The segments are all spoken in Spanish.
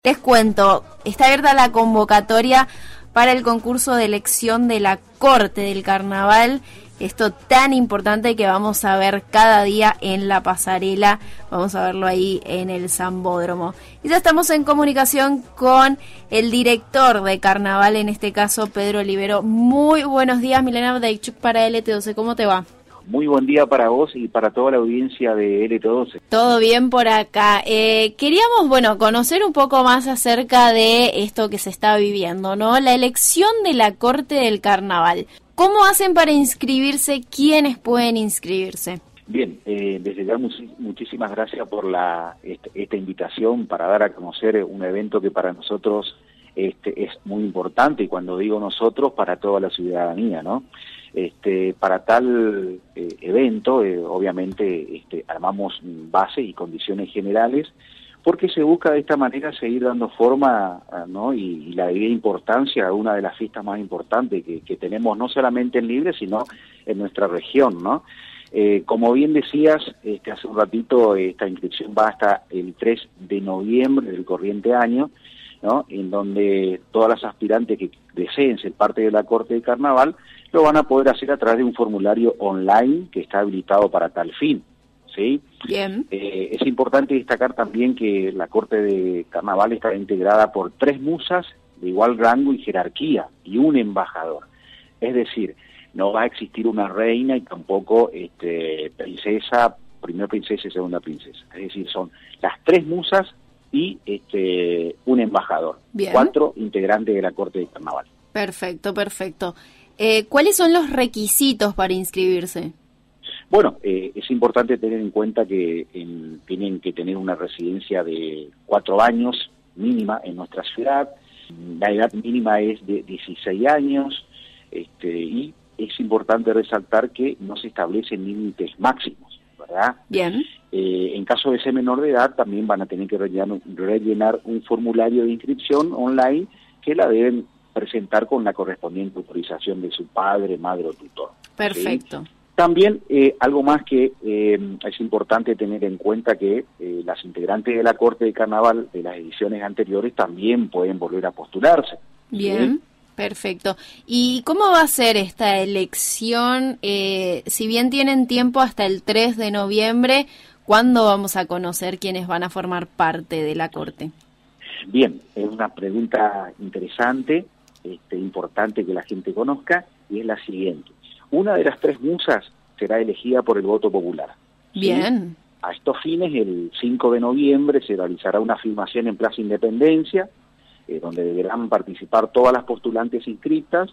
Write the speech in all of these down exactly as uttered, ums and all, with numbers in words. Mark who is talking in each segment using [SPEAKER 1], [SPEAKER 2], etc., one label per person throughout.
[SPEAKER 1] Les cuento, está abierta la convocatoria para el concurso de elección de la Corte del Carnaval, esto tan importante que vamos a ver cada día en la pasarela, vamos a verlo ahí en el Sambódromo. Y ya estamos en comunicación con el director de Carnaval, en este caso Pedro Olivero. Muy buenos días, Milena Deichuk para L T doce, ¿cómo te va?
[SPEAKER 2] Muy buen día para vos y para toda la audiencia de L T doce.
[SPEAKER 1] Todo bien por acá. Eh, queríamos, bueno, conocer un poco más acerca de esto que se está viviendo, ¿no? La elección de la Corte del Carnaval. ¿Cómo hacen para inscribirse? ¿Quiénes pueden inscribirse?
[SPEAKER 2] Bien, eh, desde ya much muchísimas gracias por la esta, esta invitación para dar a conocer un evento que para nosotros este, es muy importante, y cuando digo nosotros, para toda la ciudadanía, ¿no? Este, para tal eh, evento, eh, obviamente este, armamos base y condiciones generales, porque se busca de esta manera seguir dando forma, ¿no? y, y la debida importancia a una de las fiestas más importantes que, que tenemos, no solamente en Libre, sino en nuestra región, ¿no? Eh, como bien decías, este, hace un ratito, esta inscripción va hasta el tres de noviembre del corriente año, ¿no? En donde todas las aspirantes que deseen ser parte de la Corte de Carnaval lo van a poder hacer a través de un formulario online que está habilitado para tal fin, ¿sí?
[SPEAKER 1] Bien.
[SPEAKER 2] Eh, es importante destacar también que la Corte de Carnaval está integrada por tres musas de igual rango y jerarquía y un embajador. Es decir, no va a existir una reina y tampoco este, princesa, primera princesa y segunda princesa. Es decir, son las tres musas y este, un embajador.
[SPEAKER 1] Bien.
[SPEAKER 2] Cuatro integrantes de la Corte de Carnaval.
[SPEAKER 1] Perfecto, perfecto. Eh, ¿Cuáles son los requisitos para inscribirse?
[SPEAKER 2] Bueno, eh, es importante tener en cuenta que en, tienen que tener una residencia de cuatro años mínima en nuestra ciudad. La edad mínima es de dieciséis años, este, y es importante resaltar que no se establecen límites máximos, ¿verdad?
[SPEAKER 1] Bien.
[SPEAKER 2] Eh, en caso de ser menor de edad, también van a tener que rellenar, rellenar un formulario de inscripción online que la deben presentar con la correspondiente autorización de su padre, madre o tutor.
[SPEAKER 1] Perfecto.
[SPEAKER 2] ¿Sí? También eh, algo más que eh, es importante tener en cuenta que eh, las integrantes de la Corte de Carnaval de las ediciones anteriores también pueden volver a postularse.
[SPEAKER 1] Bien.
[SPEAKER 2] ¿Sí?
[SPEAKER 1] Perfecto. ¿Y cómo va a ser esta elección? Eh, si bien tienen tiempo hasta el tres de noviembre, ¿cuándo vamos a conocer quiénes van a formar parte de la Corte?
[SPEAKER 2] Bien, es una pregunta interesante, este, importante que la gente conozca, y es la siguiente. Una de las tres musas será elegida por el voto popular.
[SPEAKER 1] Bien.
[SPEAKER 2] ¿Sí? A estos fines, el cinco de noviembre se realizará una filmación en Plaza Independencia, eh, donde deberán participar todas las postulantes inscritas,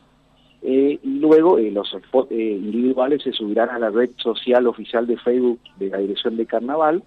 [SPEAKER 2] eh, y luego eh, los spots eh, individuales se subirán a la red social oficial de Facebook de la Dirección de Carnaval,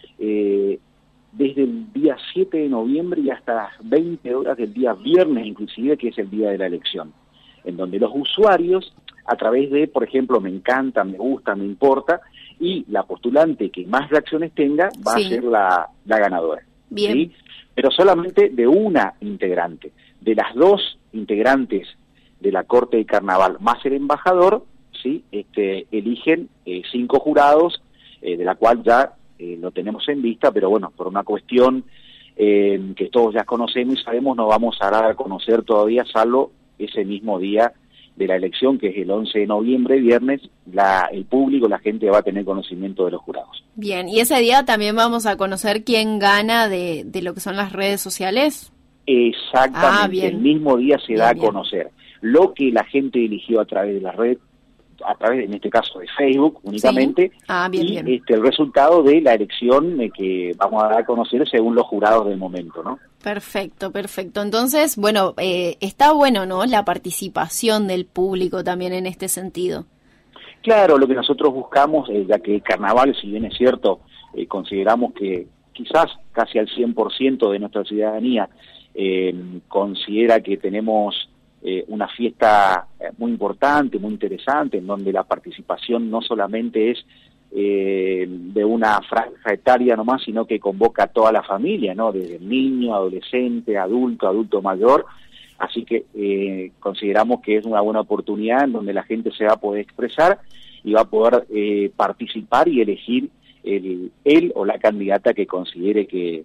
[SPEAKER 2] eh, desde el día siete de noviembre y hasta las veinte horas del día viernes, inclusive, que es el día de la elección, en donde los usuarios, a través de, por ejemplo, me encanta, me gusta, me importa, y la postulante que más reacciones tenga va sí. a ser la, la ganadora.
[SPEAKER 1] Bien.
[SPEAKER 2] ¿Sí? Pero solamente de una integrante. De las dos integrantes de la Corte de Carnaval más el embajador, ¿sí? este, eligen eh, cinco jurados, eh, de la cual ya eh, lo tenemos en vista, pero bueno, por una cuestión eh, que todos ya conocemos y sabemos, no vamos a dar a conocer todavía, salvo ese mismo día de la elección, que es el once de noviembre, viernes, la, el público, la gente va a tener conocimiento de los jurados.
[SPEAKER 1] Bien, ¿y ese día también vamos a conocer quién gana de, de lo que son las redes sociales?
[SPEAKER 2] Exactamente, ah, bien. El mismo día se bien, da a conocer bien. Lo que la gente eligió a través de las redes, a través, en este caso, de Facebook únicamente,
[SPEAKER 1] sí. ah, bien,
[SPEAKER 2] y
[SPEAKER 1] bien.
[SPEAKER 2] Este, el resultado de la elección eh, que vamos a dar a conocer según los jurados del momento, ¿no?
[SPEAKER 1] Perfecto, perfecto. Entonces, bueno, eh, está bueno, ¿no?, la participación del público también en este sentido.
[SPEAKER 2] Claro, lo que nosotros buscamos, eh, ya que el carnaval, si bien es cierto, eh, consideramos que quizás casi al cien por ciento de nuestra ciudadanía eh, considera que tenemos eh, una fiesta muy importante, muy interesante, en donde la participación no solamente es eh, de una franja etaria nomás, sino que convoca a toda la familia, ¿no? Desde niño, adolescente, adulto, adulto mayor. Así que eh, consideramos que es una buena oportunidad en donde la gente se va a poder expresar y va a poder eh, participar y elegir el, él o la candidata que considere que,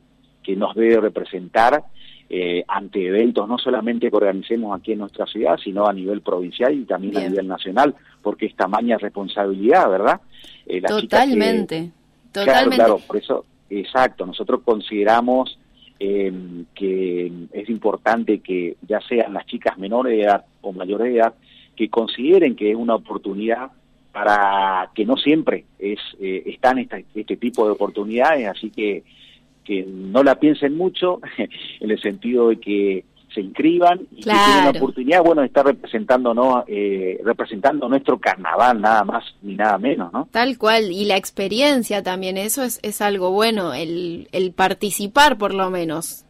[SPEAKER 2] que nos debe representar eh, ante eventos no solamente que organicemos aquí en nuestra ciudad, sino a nivel provincial y también Bien. a nivel nacional, porque es tamaña responsabilidad, ¿verdad?
[SPEAKER 1] Eh, totalmente,
[SPEAKER 2] que,
[SPEAKER 1] totalmente.
[SPEAKER 2] Claro, claro, por eso, exacto, nosotros consideramos eh, que es importante que ya sean las chicas menores de edad o mayores de edad, que consideren que es una oportunidad para que no siempre es eh, están esta, este tipo de oportunidades, así que que no la piensen mucho en el sentido de que se inscriban y
[SPEAKER 1] claro.
[SPEAKER 2] que tienen la oportunidad, bueno, de estar representando, ¿no? eh, representando nuestro carnaval, nada más ni nada menos, ¿no?
[SPEAKER 1] Tal cual, y la experiencia también, eso es, es algo bueno, el, el participar por lo menos.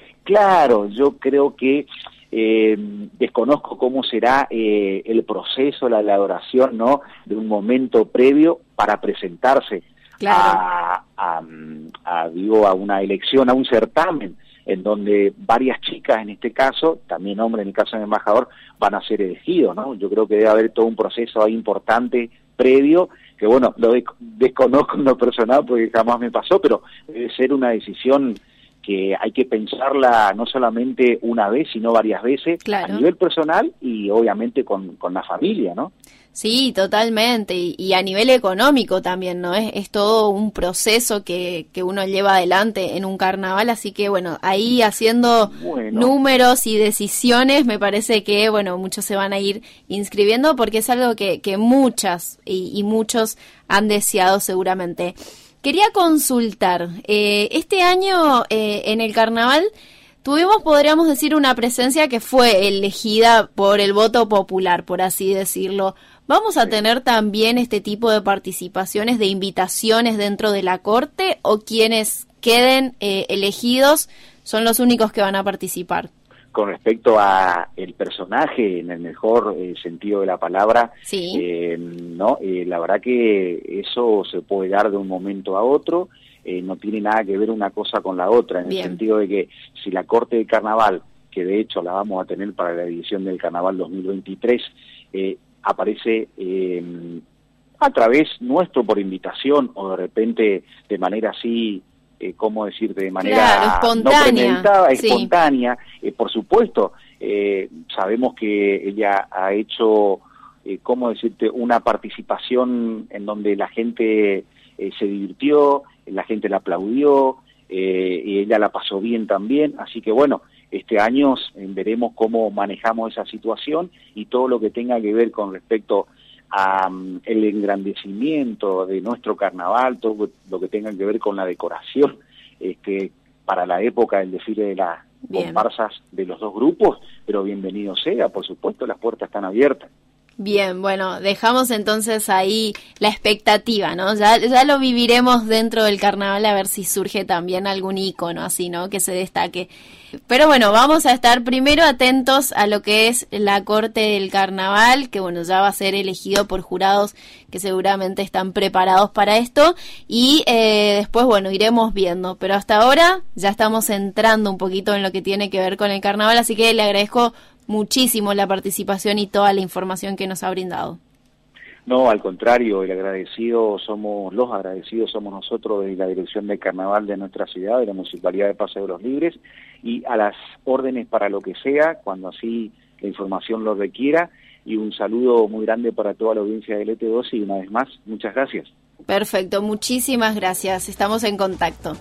[SPEAKER 2] Claro, yo creo que eh, desconozco cómo será eh, el proceso, la elaboración, ¿no? De un momento previo para presentarse
[SPEAKER 1] claro.
[SPEAKER 2] a, a, a, digo, a una elección, a un certamen, en donde varias chicas, en este caso, también hombres en el caso del embajador, van a ser elegidos, ¿no? Yo creo que debe haber todo un proceso ahí importante, previo, que bueno, lo de, desconozco en lo personal porque jamás me pasó, pero debe ser una decisión que hay que pensarla no solamente una vez, sino varias veces,
[SPEAKER 1] claro.
[SPEAKER 2] a nivel personal y obviamente con, con la familia, ¿no?
[SPEAKER 1] Sí, totalmente, y, y a nivel económico también, ¿no? Es, es todo un proceso que, que uno lleva adelante en un carnaval, así que bueno, ahí haciendo bueno. números y decisiones, me parece que, bueno, muchos se van a ir inscribiendo porque es algo que, que muchas y, y muchos han deseado seguramente. Quería consultar, eh, este año eh, en el carnaval tuvimos, podríamos decir, una presencia que fue elegida por el voto popular, por así decirlo. ¿Vamos a tener también este tipo de participaciones, de invitaciones dentro de la corte, o quienes queden eh, elegidos son los únicos que van a participar?
[SPEAKER 2] Con respecto a el personaje, en el mejor eh, sentido de la palabra,
[SPEAKER 1] sí.
[SPEAKER 2] eh, no, eh, la verdad que eso se puede dar de un momento a otro, eh, no tiene nada que ver una cosa con la otra, en
[SPEAKER 1] Bien.
[SPEAKER 2] el sentido de que si la Corte de Carnaval, que de hecho la vamos a tener para la edición del Carnaval dos mil veintitrés, eh, aparece eh, a través nuestro por invitación o de repente de manera así, eh, ¿cómo decirte? De manera
[SPEAKER 1] claro, espontánea,
[SPEAKER 2] no premeditada,
[SPEAKER 1] sí.
[SPEAKER 2] espontánea. Eh, por supuesto, eh, sabemos que ella ha hecho, eh, ¿cómo decirte? Una participación en donde la gente eh, se divirtió, la gente la aplaudió, eh, y ella la pasó bien también, así que bueno, este año eh, veremos cómo manejamos esa situación y todo lo que tenga que ver con respecto a um, el engrandecimiento de nuestro carnaval, todo lo que tenga que ver con la decoración, este, para la época del desfile de las
[SPEAKER 1] Bien.
[SPEAKER 2] comparsas de los dos grupos, pero bienvenido sea, por supuesto, las puertas están abiertas.
[SPEAKER 1] Bien, bueno, dejamos entonces ahí la expectativa, ¿no? Ya, ya lo viviremos dentro del carnaval a ver si surge también algún ícono así, ¿no? Que se destaque. Pero bueno, vamos a estar primero atentos a lo que es la corte del carnaval, que bueno, ya va a ser elegido por jurados que seguramente están preparados para esto, y eh, después, bueno, iremos viendo. Pero hasta ahora ya estamos entrando un poquito en lo que tiene que ver con el carnaval, así que le agradezco muchísimo la participación y toda la información que nos ha brindado.
[SPEAKER 2] No, al contrario, el agradecido somos, los agradecidos somos nosotros de la Dirección del Carnaval de nuestra ciudad, de la Municipalidad de Paseo de los Libres, y a las órdenes para lo que sea, cuando así la información lo requiera, y un saludo muy grande para toda la audiencia del E T doce y una vez más, muchas gracias.
[SPEAKER 1] Perfecto, muchísimas gracias, estamos en contacto.